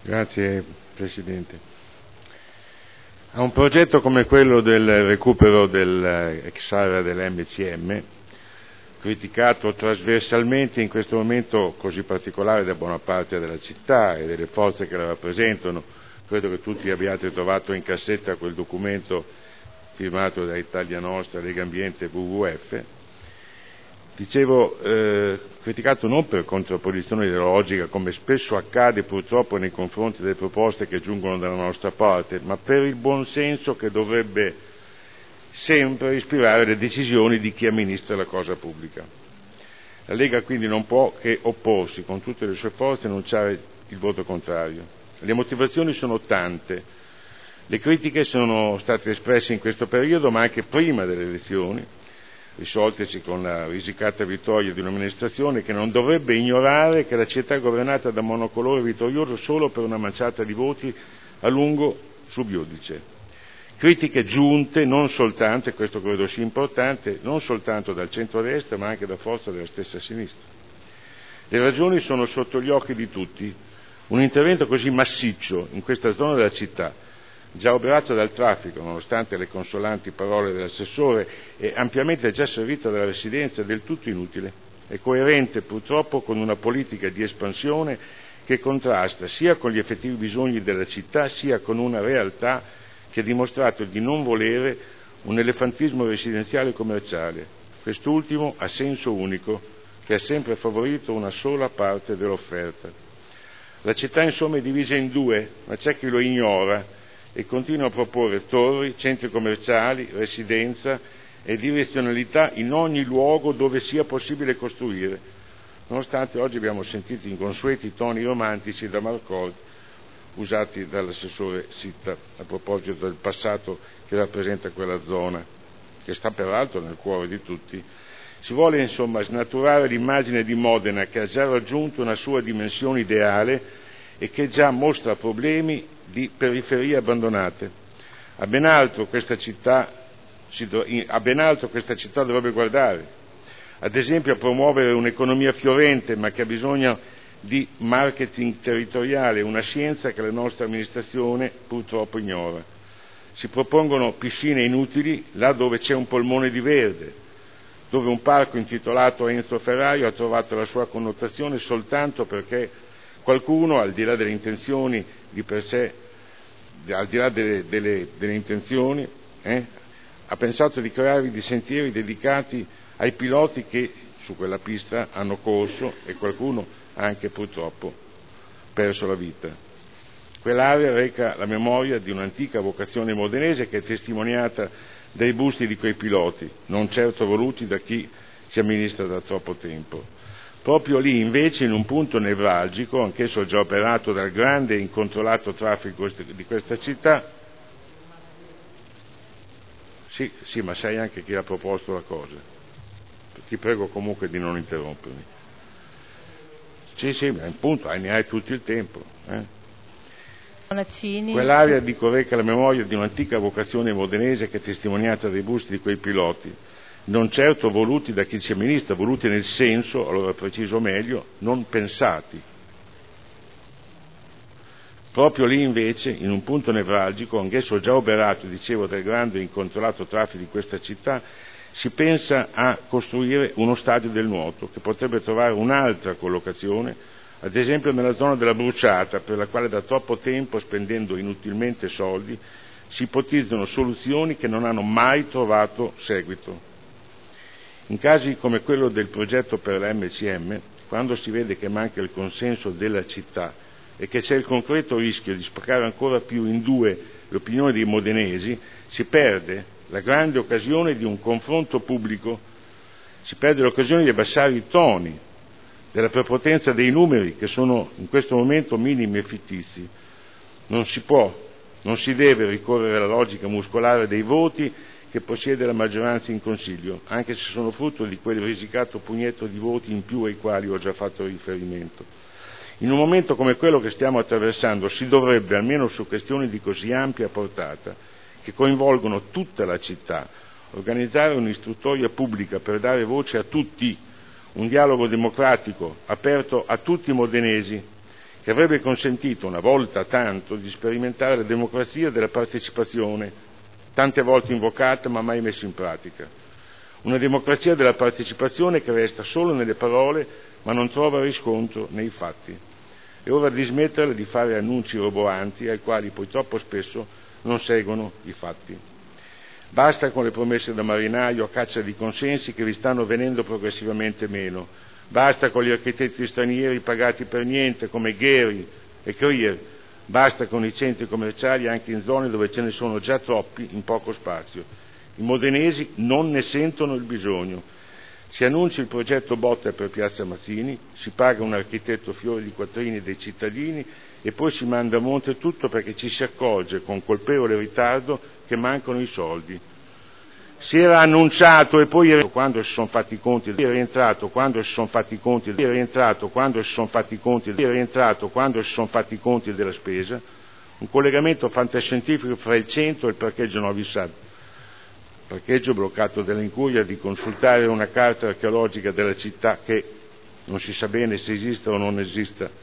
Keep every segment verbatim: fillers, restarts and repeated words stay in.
Grazie Presidente. A un progetto come quello del recupero dell'ex area dell'M C M, criticato trasversalmente in questo momento così particolare da buona parte della città e delle forze che la rappresentano, credo che tutti abbiate trovato in cassetta quel documento firmato da Italia Nostra, Lega Ambiente e W W F, dicevo, eh, criticato non per contrapposizione ideologica, come spesso accade purtroppo nei confronti delle proposte che giungono dalla nostra parte, ma per il buon senso che dovrebbe sempre ispirare le decisioni di chi amministra la cosa pubblica. La Lega quindi non può che opporsi con tutte le sue forze e annunciare il voto contrario. Le motivazioni sono tante. Le critiche sono state espresse in questo periodo, ma anche prima delle elezioni, risoltesi con la risicata vittoria di un'amministrazione che non dovrebbe ignorare che la città è governata da monocolore vittorioso solo per una manciata di voti a lungo subiudice. Critiche giunte non soltanto, e questo credo sia importante, non soltanto dal centro-destra ma anche da forza della stessa sinistra. Le ragioni sono sotto gli occhi di tutti. Un intervento così massiccio in questa zona della città, già oberata dal traffico, nonostante le consolanti parole dell'assessore, e ampiamente già servita dalla residenza, del tutto inutile. È coerente purtroppo con una politica di espansione che contrasta sia con gli effettivi bisogni della città, sia con una realtà che ha dimostrato di non volere un elefantismo residenziale e commerciale. Quest'ultimo a senso unico, che ha sempre favorito una sola parte dell'offerta. La città insomma è divisa in due, ma c'è chi lo ignora e continua a proporre torri, centri commerciali, residenza e direzionalità in ogni luogo dove sia possibile costruire, nonostante oggi abbiamo sentito inconsueti toni romantici da Marcord usati dall'assessore Sitta a proposito del passato che rappresenta quella zona, che sta peraltro nel cuore di tutti. Si vuole insomma snaturare l'immagine di Modena, che ha già raggiunto una sua dimensione ideale e che già mostra problemi di periferie abbandonate. A ben altro questa città, a ben altro questa città dovrebbe guardare, ad esempio a promuovere un'economia fiorente, ma che ha bisogno di marketing territoriale, una scienza che la nostra amministrazione purtroppo ignora. Si propongono piscine inutili là dove c'è un polmone di verde, dove un parco intitolato a Enzo Ferrario ha trovato la sua connotazione soltanto perché qualcuno, al di là delle intenzioni di per sé, al di là delle, delle, delle intenzioni, eh, ha pensato di creare dei sentieri dedicati ai piloti che su quella pista hanno corso e qualcuno ha anche purtroppo perso la vita. Quell'area reca la memoria di un'antica vocazione modenese che è testimoniata dai busti di quei piloti, non certo voluti da chi ci amministra da troppo tempo. Proprio lì invece, in un punto nevralgico, anch'esso già operato dal grande e incontrollato traffico di questa città, sì, sì, ma sai anche chi ha proposto la cosa. Ti prego comunque di non interrompermi. Sì, sì, ma appunto, ne hai tutto il tempo. Eh? Quell'area dico reca la memoria di un'antica vocazione modenese che è testimoniata dai busti di quei piloti, non certo voluti da chi ci amministra, voluti nel senso, allora preciso meglio, non pensati. Proprio lì invece, in un punto nevralgico, anch'esso già oberato, dicevo, dal grande e incontrollato traffico di questa città, si pensa a costruire uno stadio del nuoto che potrebbe trovare un'altra collocazione, ad esempio nella zona della Bruciata, per la quale da troppo tempo, spendendo inutilmente soldi, si ipotizzano soluzioni che non hanno mai trovato seguito. In casi come quello del progetto per l'M C M, quando si vede che manca il consenso della città e che c'è il concreto rischio di spaccare ancora più in due le opinioni dei modenesi, si perde la grande occasione di un confronto pubblico, si perde l'occasione di abbassare i toni, della prepotenza dei numeri che sono in questo momento minimi e fittizi. Non si può, non si deve ricorrere alla logica muscolare dei voti che possiede la maggioranza in Consiglio, anche se sono frutto di quel risicato pugnetto di voti in più ai quali ho già fatto riferimento. In un momento come quello che stiamo attraversando si dovrebbe, almeno su questioni di così ampia portata, che coinvolgono tutta la città, organizzare un'istruttoria pubblica per dare voce a tutti, un dialogo democratico aperto a tutti i modenesi, che avrebbe consentito una volta tanto di sperimentare la democrazia della partecipazione, tante volte invocata ma mai messa in pratica. Una democrazia della partecipazione che resta solo nelle parole ma non trova riscontro nei fatti. È ora di smetterla di fare annunci roboanti ai quali poi troppo spesso non seguono i fatti. Basta con le promesse da marinaio a caccia di consensi che vi stanno venendo progressivamente meno. Basta con gli architetti stranieri pagati per niente come Gheri e Krier. Basta con i centri commerciali anche in zone dove ce ne sono già troppi in poco spazio. I modenesi non ne sentono il bisogno. Si annuncia il progetto Botta per Piazza Mazzini, si paga un architetto fiore di quattrini dei cittadini e poi si manda a monte tutto perché ci si accorge con colpevole ritardo che mancano i soldi. Si era annunciato e poi è quando si sono fatti i conti, è rientrato quando si sono fatti i conti, è rientrato quando si sono fatti i conti, è rientrato quando si sono fatti i conti della spesa, un collegamento fantascientifico fra il centro e il parcheggio Novi Sad, parcheggio bloccato dall'incuria di consultare una carta archeologica della città che non si sa bene se esista o non esista.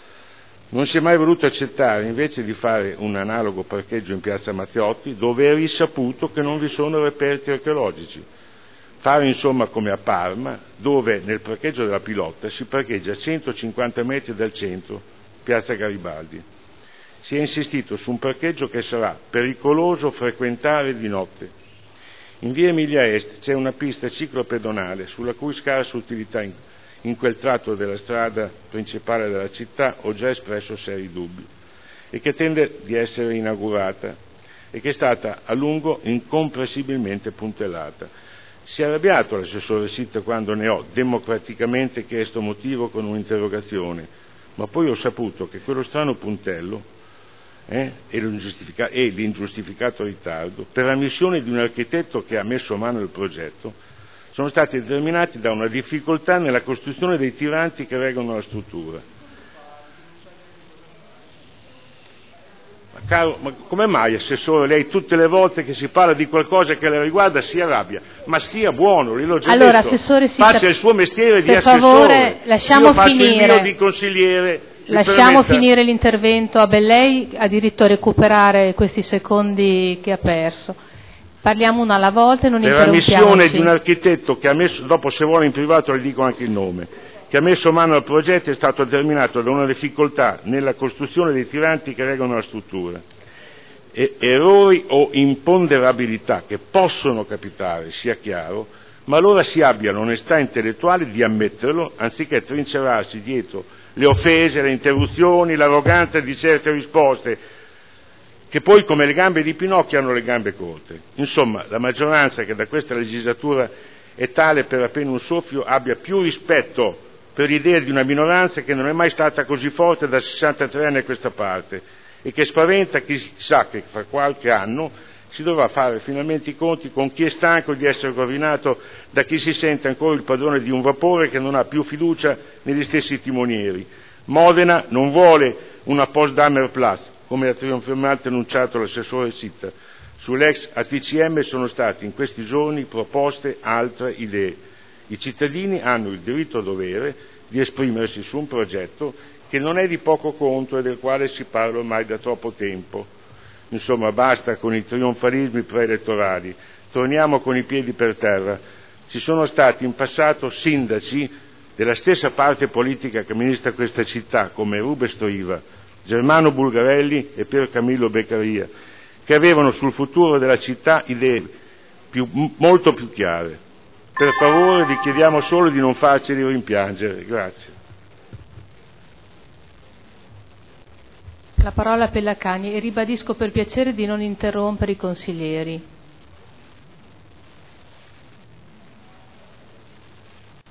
Non si è mai voluto accettare invece di fare un analogo parcheggio in piazza Matteotti dove è risaputo che non vi sono reperti archeologici. Fare insomma come a Parma dove nel parcheggio della Pilotta si parcheggia a centocinquanta metri dal centro, piazza Garibaldi. Si è insistito su un parcheggio che sarà pericoloso frequentare di notte. In via Emilia Est c'è una pista ciclopedonale sulla cui scarsa utilità in In quel tratto della strada principale della città ho già espresso seri dubbi e che tende di essere inaugurata e che è stata a lungo incomprensibilmente puntellata. Si è arrabbiato l'assessore Sitta quando ne ho democraticamente chiesto motivo con un'interrogazione, ma poi ho saputo che quello strano puntello eh, e, l'ingiustifica- e l'ingiustificato ritardo per ammissione di un architetto che ha messo a mano il progetto sono stati determinati da una difficoltà nella costruzione dei tiranti che reggono la struttura. Ma caro, ma come mai, Assessore, lei tutte le volte che si parla di qualcosa che la riguarda si arrabbia? Ma stia buono, gliel'ho già allora, detto. Assessore Sitta, faccia il suo mestiere di per assessore. favore, lasciamo Io faccio finire. il mio di consigliere. Lasciamo finire l'intervento a Bellei, ha diritto a recuperare questi secondi che ha perso. Parliamo una alla volta e non interrompiamoci. Per ammissione di un architetto che ha messo, dopo se vuole in privato le dico anche il nome, che ha messo mano al progetto è stato determinato da una difficoltà nella costruzione dei tiranti che reggono la struttura. E, errori o imponderabilità che possono capitare, sia chiaro, ma allora si abbia l'onestà intellettuale di ammetterlo, anziché trincerarsi dietro le offese, le interruzioni, l'arroganza di certe risposte, che poi come le gambe di Pinocchio hanno le gambe corte. Insomma, la maggioranza che da questa legislatura è tale per appena un soffio abbia più rispetto per l'idea di una minoranza che non è mai stata così forte da sessantatré anni a questa parte e che spaventa chi sa che fra qualche anno si dovrà fare finalmente i conti con chi è stanco di essere rovinato da chi si sente ancora il padrone di un vapore che non ha più fiducia negli stessi timonieri. Modena non vuole una Potsdamer Platz, come ha trionfalmente annunciato l'assessore Sitta. Sull'ex A T C M sono state in questi giorni proposte altre idee. I cittadini hanno il diritto dovere di esprimersi su un progetto che non è di poco conto e del quale si parla ormai da troppo tempo. Insomma, basta con i trionfalismi preelettorali, torniamo con i piedi per terra. Ci sono stati in passato sindaci della stessa parte politica che amministra questa città, come Rube Stoiva, Germano Bulgarelli e Pier Camillo Beccaria, che avevano sul futuro della città idee più, molto più chiare. Per favore vi chiediamo solo di non farceli rimpiangere. Grazie. La parola a Pellacani e ribadisco per piacere di non interrompere i consiglieri.